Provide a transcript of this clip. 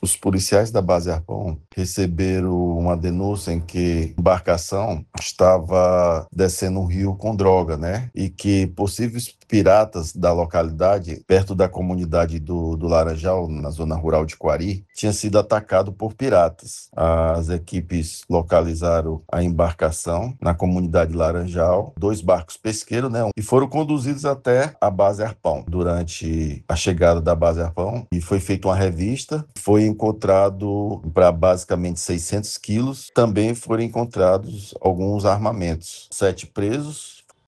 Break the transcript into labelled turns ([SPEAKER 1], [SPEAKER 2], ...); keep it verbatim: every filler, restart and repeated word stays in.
[SPEAKER 1] Os policiais da base Arpão receberam uma denúncia em que a embarcação estava descendo um rio com droga, né? E que possíveis piratas da localidade, perto da comunidade do, do Laranjal, na zona rural de Quari, tinha sido atacado por piratas. As equipes localizaram a embarcação na comunidade Laranjal, dois barcos pesqueiros, né? E foram conduzidos até a base Arpão. Durante a chegada da base Arpão, e foi feita uma revista, foi encontrado para basicamente seiscentos quilos. Também foram encontrados alguns armamentos, sete presos